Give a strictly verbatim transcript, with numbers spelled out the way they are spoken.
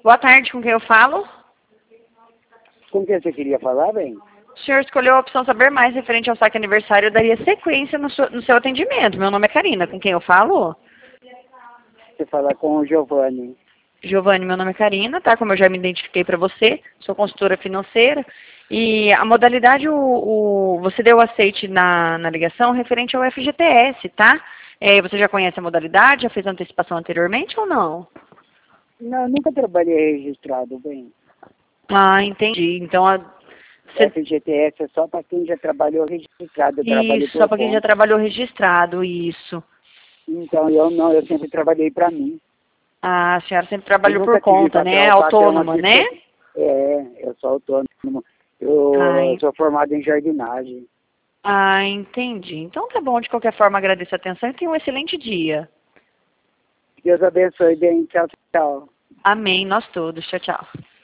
Boa tarde, com quem eu falo? Com quem você queria falar, bem? O senhor escolheu a opção saber mais referente ao saque aniversário. Eu daria sequência no seu, no seu atendimento. Meu nome é Karina, com quem eu falo? Você fala com o Giovanni. Giovanni, meu nome é Karina, tá? Como eu já me identifiquei para você, sou consultora financeira. E a modalidade, o, o, você deu aceite na, na ligação referente ao F G T S, tá? É, você já conhece a modalidade? Já fez antecipação anteriormente ou não? Não, nunca trabalhei registrado, bem. Ah, entendi. Então, a, você... F G T S é só para quem já trabalhou registrado. Eu trabalho Isso, por só para quem já conta. trabalhou registrado, isso. Então, eu não, eu sempre trabalhei para mim. Ah, a senhora sempre Eu trabalhou nunca por tive conta, né? patrão, patrão Autônoma, aqui. né? É, eu sou autônomo. Eu Ai, sou formado em jardinagem. ah, entendi. Então tá bom, de qualquer forma, agradeço a atenção e tenha um excelente dia. Deus abençoe, bem. Tchau, tchau. Amém, nós todos. Tchau, tchau.